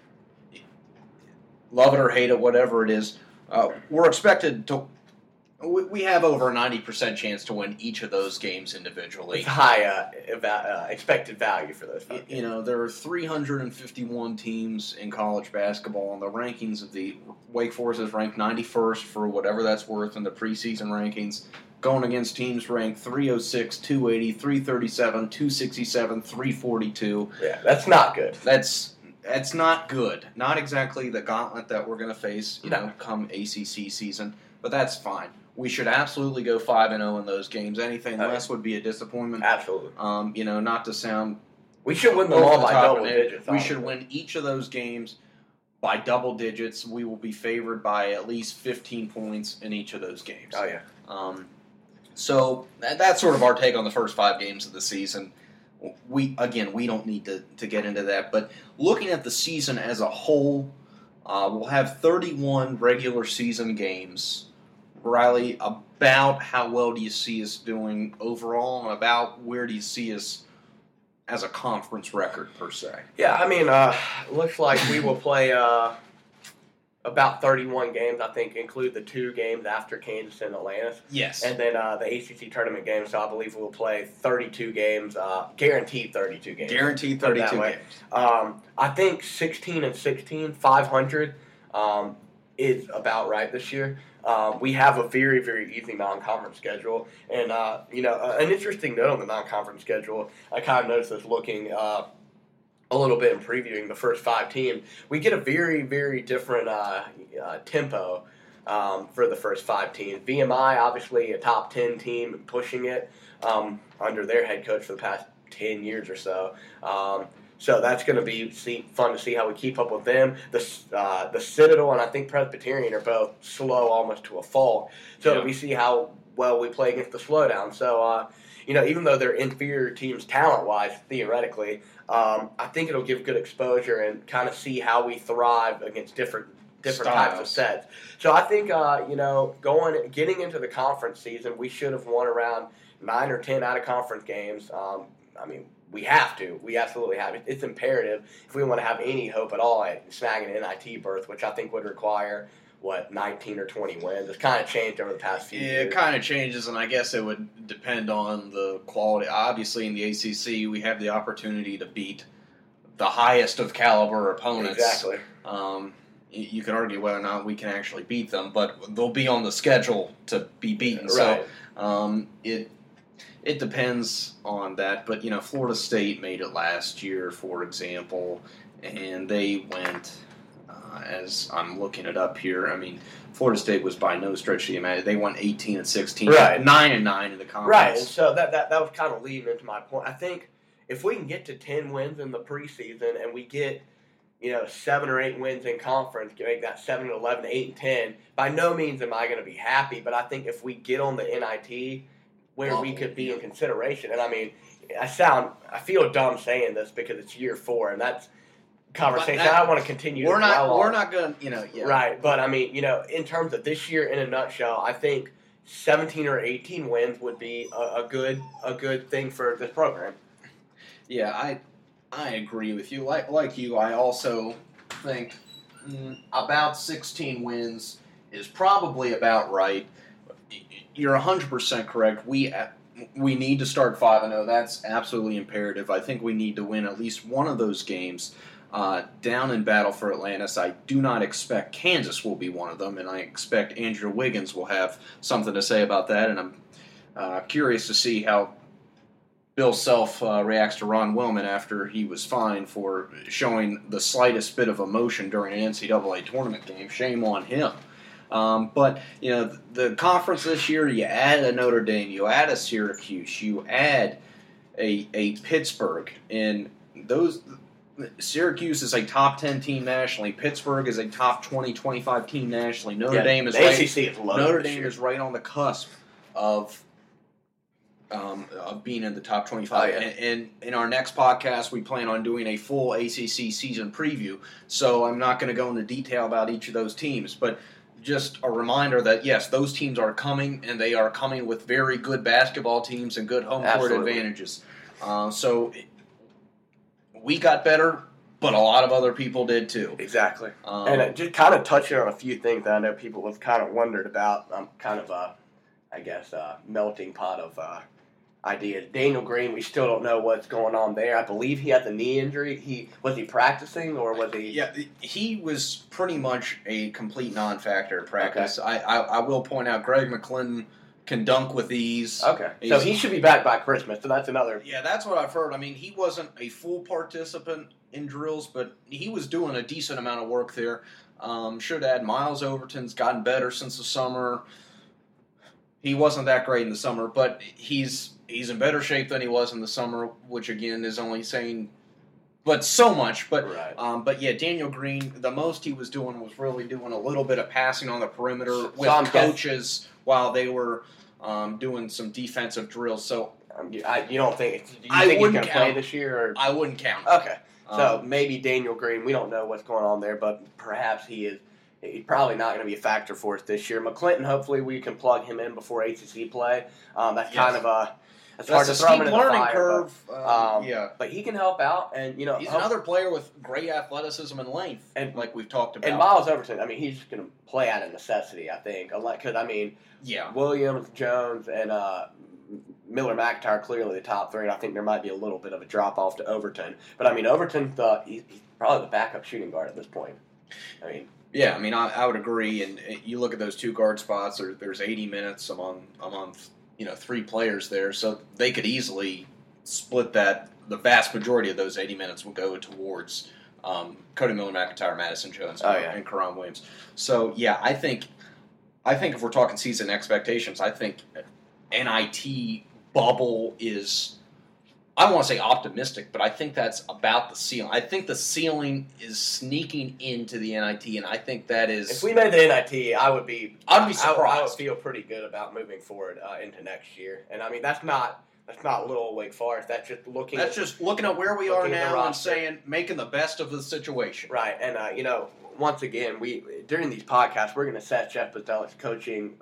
[SPEAKER 2] love it or hate it, whatever it is, we're expected to. We have over a 90% chance to win each of those games individually.
[SPEAKER 3] It's high expected value for those folks.
[SPEAKER 2] There are 351 teams in college basketball, and the rankings of the Wake Forest is ranked 91st for whatever that's worth in the preseason rankings, going against teams ranked 306, 280, 337, 267, 342.
[SPEAKER 3] Yeah, that's not good.
[SPEAKER 2] That's not good. Not exactly the gauntlet that we're going to face,
[SPEAKER 3] No.
[SPEAKER 2] come ACC season, but that's fine. We should absolutely go 5-0 in those games. Anything
[SPEAKER 3] Oh,
[SPEAKER 2] less would be a disappointment.
[SPEAKER 3] Absolutely.
[SPEAKER 2] Not to sound
[SPEAKER 3] We should win them
[SPEAKER 2] over
[SPEAKER 3] all
[SPEAKER 2] the
[SPEAKER 3] by
[SPEAKER 2] top
[SPEAKER 3] double
[SPEAKER 2] of it.
[SPEAKER 3] digits.
[SPEAKER 2] We
[SPEAKER 3] honestly.
[SPEAKER 2] should win each of those games by double digits. We will be favored by at least 15 points in each of those games.
[SPEAKER 3] Oh, yeah.
[SPEAKER 2] So that's sort of our take on the first 5 games of the season. We don't need to get into that, but looking at the season as a whole, we'll have 31 regular season games. Riley, about how well do you see us doing overall, and about where do you see us as a conference record per se?
[SPEAKER 3] Yeah, I mean, looks like we will play about 31 games, I think, include the 2 games after Kansas and Atlanta.
[SPEAKER 2] Yes.
[SPEAKER 3] And then the ACC tournament games, so I believe we'll play 32 games, guaranteed 32 games.
[SPEAKER 2] Guaranteed
[SPEAKER 3] Put it that
[SPEAKER 2] 32
[SPEAKER 3] way.
[SPEAKER 2] games.
[SPEAKER 3] I think 16-16, 500 is about right this year. We have a very, very easy non-conference schedule. And, an interesting note on the non-conference schedule, I kind of noticed this looking a little bit in previewing the first 5 teams. We get a very, very different tempo for the first 5 teams. VMI, obviously a top 10 team, pushing it under their head coach for the past 10 years or so. So that's going to be fun to see how we keep up with them. The Citadel and I think Presbyterian are both slow almost to a fault. So
[SPEAKER 2] Yeah.
[SPEAKER 3] we see how well we play against the slowdown. So, even though they're inferior teams talent-wise, theoretically, I think it'll give good exposure and kind of see how we thrive against different different types of sets. So I think getting into the conference season, we should have won around 9 or 10 out of conference games. We have to. We absolutely have. It's imperative if we want to have any hope at all at snagging an NIT berth, which I think would require 19 or 20 wins. It's kind of changed over the past few years.
[SPEAKER 2] Yeah, it kind of changes, and I guess it would depend on the quality. Obviously, in the ACC, we have the opportunity to beat the highest of caliber opponents.
[SPEAKER 3] Exactly.
[SPEAKER 2] You can argue whether or not we can actually beat them, but they'll be on the schedule to be beaten.
[SPEAKER 3] Right.
[SPEAKER 2] So it depends on that. But, Florida State made it last year, for example, and they went, as I'm looking it up here, Florida State was by no stretch of the imagination. They won 18-16,
[SPEAKER 3] right.
[SPEAKER 2] 9-9 in the conference.
[SPEAKER 3] Right, and so that was kind of leading into my point. I think if we can get to 10 wins in the preseason and we get 7 or 8 wins in conference, make that 7 and 11, 8 and 10. By no means am I going to be happy, but I think if we get on the NIT, where we could be in consideration, and I feel dumb saying this because it's year 4, and that's conversation I don't want to continue.
[SPEAKER 2] We're not going to, yeah.
[SPEAKER 3] Right, but in terms of this year, in a nutshell, I think 17 or 18 wins would be a good thing for this program.
[SPEAKER 2] Yeah, I agree with you. Like you, I also think about 16 wins is probably about right. You're 100% correct. We need to start 5-0. That's absolutely imperative. I think we need to win at least one of those games down in Battle for Atlantis. I do not expect Kansas will be one of them, and I expect Andrew Wiggins will have something to say about that, and I'm curious to see how Bill Self reacts to Ron Willman after he was fined for showing the slightest bit of emotion during an NCAA tournament game. Shame on him. But, the conference this year, you add a Notre Dame, you add a Syracuse, you add a Pittsburgh, and Syracuse is a top 10 team nationally. Pittsburgh is a top 20, 25 team nationally. Notre Dame is right on the cusp of being in the top 25.
[SPEAKER 3] Oh, yeah.
[SPEAKER 2] And in our next podcast, we plan on doing a full ACC season preview. So I'm not going to go into detail about each of those teams, but just a reminder that, yes, those teams are coming, and they are coming with very good basketball teams and good home court advantages. So we got better, but a lot of other people did too.
[SPEAKER 3] Exactly. And just kind of touching on a few things that I know people have kind of wondered about. I'm kind of a melting pot of ideas. Daniel Green, we still don't know what's going on there. I believe he had the knee injury. Was he practicing or was he?
[SPEAKER 2] Yeah, he was pretty much a complete non-factor at practice. Okay. I will point out Greg McClendon can dunk with ease.
[SPEAKER 3] Okay, so he should be back by Christmas. So that's another.
[SPEAKER 2] Yeah, that's what I've heard. He wasn't a full participant in drills, but he was doing a decent amount of work there. Should add Miles Overton's gotten better since the summer. He wasn't that great in the summer, but he's in better shape than he was in the summer, which again is only saying, but so much. But
[SPEAKER 3] right.
[SPEAKER 2] But yeah, Daniel Green, the most he was doing was really doing a little bit of passing on the perimeter with coaches while they were doing some defensive drills. So
[SPEAKER 3] you don't think? Do you think he's going to play this year? Or?
[SPEAKER 2] I wouldn't count.
[SPEAKER 3] Okay, so maybe Daniel Green. We don't know what's going on there, but perhaps he is. He's probably not going to be a factor for us this year. McClinton, hopefully we can plug him in before ACC play. That's kind of it's hard to throw him in the
[SPEAKER 2] learning
[SPEAKER 3] fire,
[SPEAKER 2] curve.
[SPEAKER 3] But he can help out, and
[SPEAKER 2] he's another player with great athleticism and length, and like we've talked about.
[SPEAKER 3] And Miles Overton, he's going to play out of necessity, I think, because Williams, Jones, and Miller McIntyre are clearly the top 3, and I think there might be a little bit of a drop off to Overton. But Overton's he's probably the backup shooting guard at this point.
[SPEAKER 2] Yeah, I would agree. And you look at those 2 guard spots. There's 80 minutes among 3 players there, so they could easily split that. The vast majority of those 80 minutes will go towards Cody Miller, McIntyre, Madison Jones, and Karan Williams. So yeah, I think if we're talking season expectations, I think NIT bubble is. I don't want to say optimistic, but I think that's about the ceiling. I think the ceiling is sneaking into the NIT, and I think that is.
[SPEAKER 3] If we made the NIT, I'd be surprised. I would feel pretty good about moving forward into next year. And that's not That's not little Wake Forest. That's just looking.
[SPEAKER 2] That's just looking at where we are
[SPEAKER 3] looking at the
[SPEAKER 2] now and
[SPEAKER 3] roster.
[SPEAKER 2] saying, making the best of the situation.
[SPEAKER 3] Right, and once again, we during these podcasts, we're going to set Jeff Batelic's coaching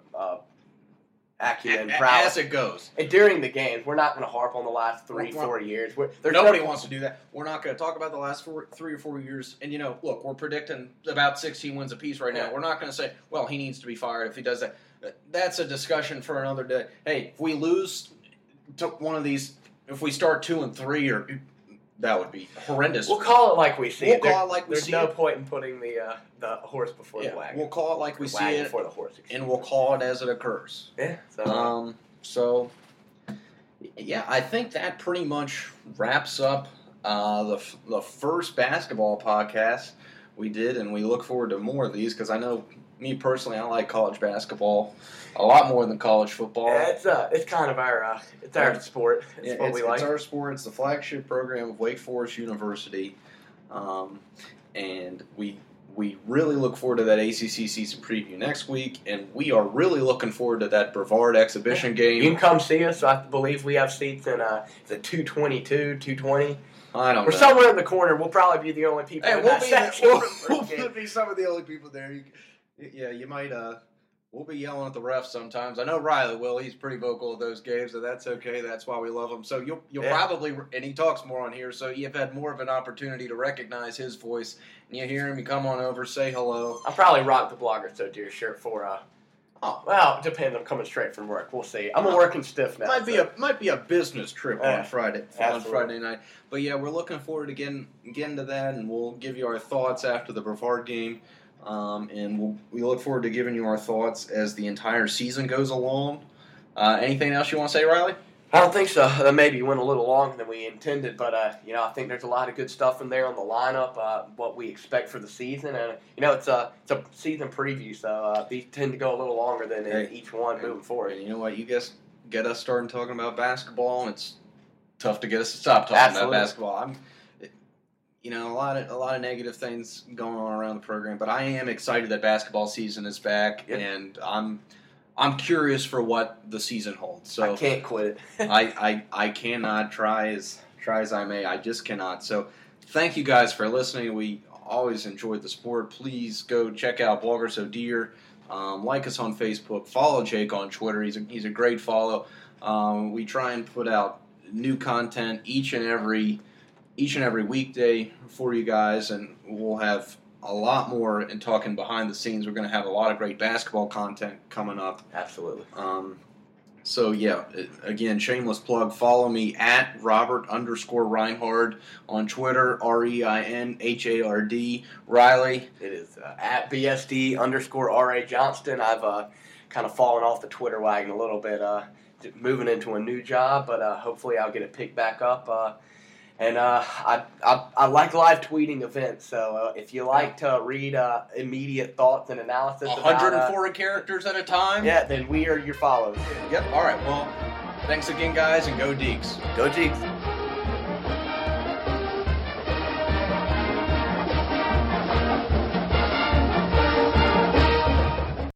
[SPEAKER 3] acumen proud.
[SPEAKER 2] As it goes.
[SPEAKER 3] And during the games, we're not going to harp on the last 4 years.
[SPEAKER 2] Nobody wants to do that. We're not going to talk about the last 3 or 4 years. And, look, we're predicting about 16 wins apiece right now.
[SPEAKER 3] Yeah.
[SPEAKER 2] We're not going to say, well, he needs to be fired if he does that. That's a discussion for another day. Hey, if we lose to one of these, if we start 2 and 3, that would be horrendous.
[SPEAKER 3] We'll call it like we see it.
[SPEAKER 2] There's
[SPEAKER 3] no point in putting the horse before the wagon.
[SPEAKER 2] We'll call it like we see it,
[SPEAKER 3] before the horse.
[SPEAKER 2] and we'll call it as it occurs.
[SPEAKER 3] Yeah.
[SPEAKER 2] So, I think that pretty much wraps up the first basketball podcast we did, and we look forward to more of these because I know me personally, I like college basketball a lot more than college football.
[SPEAKER 3] Yeah, it's kind of our sport. It's what we like.
[SPEAKER 2] It's our sport. It's the flagship program of Wake Forest University, and we really look forward to that ACC season preview next week, and we are really looking forward to that Brevard exhibition game.
[SPEAKER 3] You can come see us. I believe we have seats in the 222, 220.
[SPEAKER 2] I don't know.
[SPEAKER 3] We're somewhere in the corner. We'll probably be the only people in that section.
[SPEAKER 2] We'll be some of the only people there. You might. We'll be yelling at the refs sometimes. I know Riley will. He's pretty vocal at those games, so that's okay. That's why we love him. So you'll probably, and he talks more on here, so you've had more of an opportunity to recognize his voice. And you hear him, you come on over, say hello.
[SPEAKER 3] I'll probably rock the Blogger So Dear shirt for well, depends. I'm coming straight from work. We'll see. I'm a working stiff now.
[SPEAKER 2] Might be a business trip on Friday
[SPEAKER 3] absolutely.
[SPEAKER 2] night. But yeah, we're looking forward to getting to that, and we'll give you our thoughts after the Brevard game. And we look forward to giving you our thoughts as the entire season goes along. Anything else you want to say, Riley?
[SPEAKER 3] I don't think so. That maybe went a little longer than we intended, but I think there's a lot of good stuff in there on the lineup. What we expect for the season, and it's a season preview, so these tend to go a little longer than each one moving forward.
[SPEAKER 2] And you know what? You guys get us starting talking about basketball, and it's tough to get us to stop talking about basketball. A lot of negative things going on around the program, but I am excited that basketball season is back, and I'm curious for what the season holds. So
[SPEAKER 3] I can't quit it.
[SPEAKER 2] I cannot try as I may. I just cannot. So thank you guys for listening. We always enjoyed the sport. Please go check out Blogger So Dear. Like us on Facebook. Follow Jake on Twitter. He's a great follow. We try and put out new content each and every weekday for you guys, and we'll have a lot more in talking behind the scenes. We're going to have a lot of great basketball content coming up.
[SPEAKER 3] Absolutely.
[SPEAKER 2] Again, shameless plug. Follow me at Robert_Reinhard on Twitter, REINHARD. Riley.
[SPEAKER 3] It is at BSD_RA Johnston. I've kind of fallen off the Twitter wagon a little bit, moving into a new job, but hopefully I'll get it picked back up. And I like live tweeting events, so if you like to read immediate thoughts and analysis
[SPEAKER 2] 140 characters at a time?
[SPEAKER 3] Yeah, then we are your followers.
[SPEAKER 2] Yep. All right. Well, thanks again, guys, and go Deeks.
[SPEAKER 3] Go Deeks.